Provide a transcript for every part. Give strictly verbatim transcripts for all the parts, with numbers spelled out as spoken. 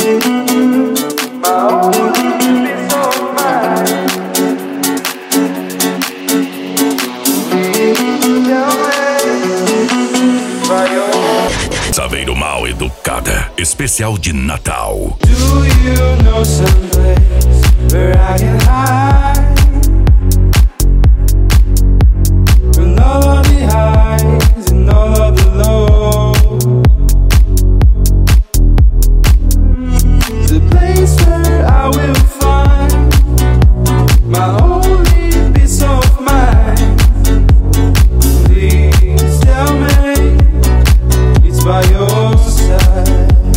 Saveiro Mal Educada, especial de Natal. Do you know some place where I can hide from all of the highs and all of the lows? The place where I will find my only peace of mind. Please tell me it's by your side.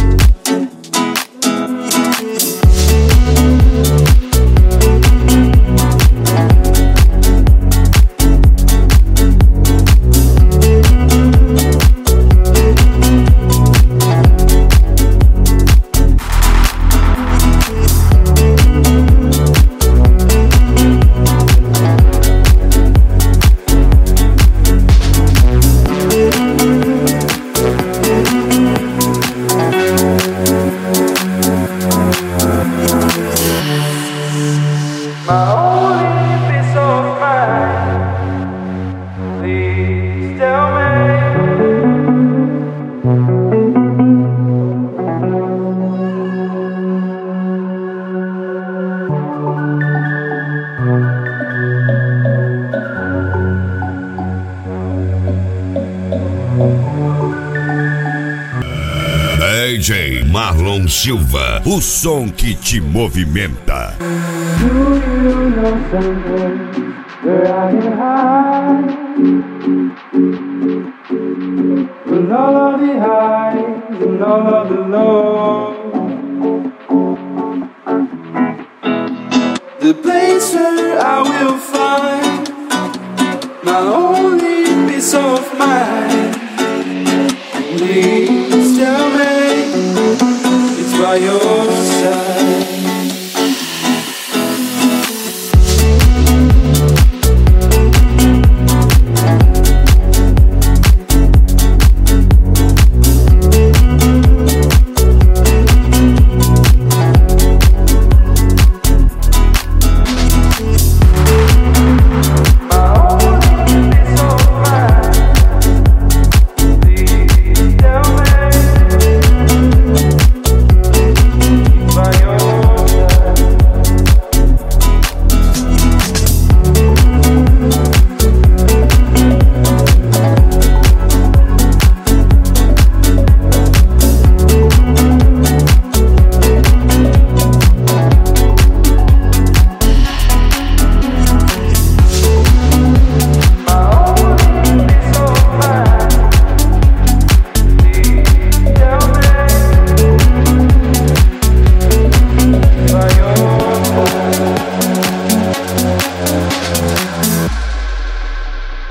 D J Marlon Silva, o som que te movimenta. Do you know somewhere where I can hide from all of the highs and all of the lows? The place where I will find my only peace of mind. Please tell me it's by your